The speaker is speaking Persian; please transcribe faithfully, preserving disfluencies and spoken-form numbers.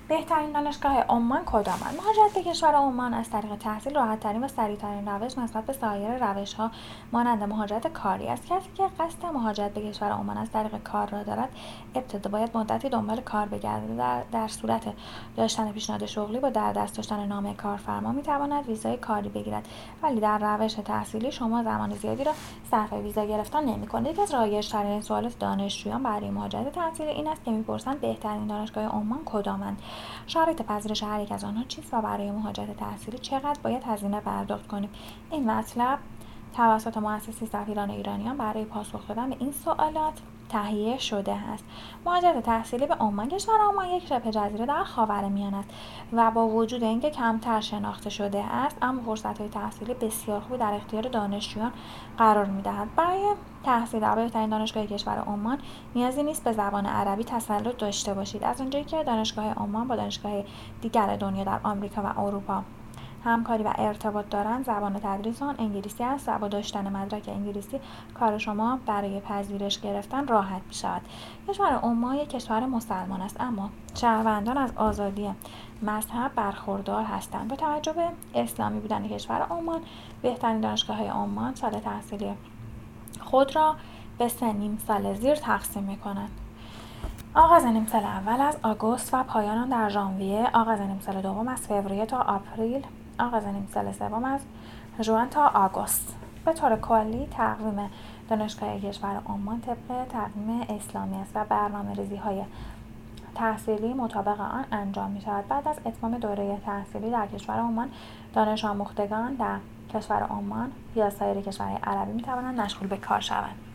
بهترین دانشگاه عمان کدامند؟ مهاجرت به کشور عمان از طریق تحصیل راحت‌ترین و سریع‌ترین روش نسبت به سایر روش‌ها مانند مهاجرت کاری است. کسی که قصد مهاجرت به کشور عمان از طریق کار را دارد، ابتدا باید مدتی دنبال کار بگردد. در, در صورت داشتن پیشنهاد شغلی با در دست داشتن نامه کارفرما می‌تواند ویزای کاری بگیرد، ولی در روش تحصیلی شما زمان زیادی را صرف ویزا گرفتن نمی‌کنید. یکی از رایج‌ترین سوالات دانشجویان برای مهاجرت تحصیلی این است که می‌پرسند بهترین دانشگاه عمان کدامند، شرایط پذیرش هر یک از آنها چیست و برای مهاجرت تحصیلی چقدر باید هزینه پرداخت کنیم. این مطلب توسط مؤسسه سفیران ایرانیان برای پاسخ دادن به این سوالات تهیه شده است. مهاجرت تحصیلی به عمان. کشور عمان یک شبه جزیره در خاورمیانه است و با وجود اینکه کمتر شناخته شده است، اما فرصت‌های تحصیلی بسیار خوبی در اختیار دانشجویان قرار می‌دهد. برای تحصیل در بهترین دانشگاه کشور عمان نیازی نیست به زبان عربی تسلط داشته باشید، از آنجایی که دانشگاه عمان با دانشگاه دیگر دنیا در آمریکا و اروپا همکاری و ارتباط دارند. زبان تدریس آن انگلیسی است و با داشتن مدرک انگلیسی کار شما برای پذیرش گرفتن راحت می‌شود. کشور عمان یک کشور مسلمان است، اما شهروندان از آزادی مذهب برخوردار هستند. با توجه به اسلامی بودن کشور عمان، بهترین دانشگاه‌های عمان سال تحصیلی خود را به سه نیم سال زیر تقسیم می‌کنند: آغاز نیم سال اول از آگوست و پایان آن در ژانویه، آغاز نیم سال دوم از فوریه تا آپریل، آغاز نیم سال سوم از ژوئن تا آگوست. به طور کلی تقویم دانشگاه کشور عمان طبق تقویم اسلامی است و برنامه‌ریزی‌های تحصیلی مطابق آن انجام می‌شود. بعد از اتمام دوره تحصیلی در کشور عمان، دانش آموختگان در کشور عمان یا سایر کشورهای عربی می‌توانند مشغول به کار شوند.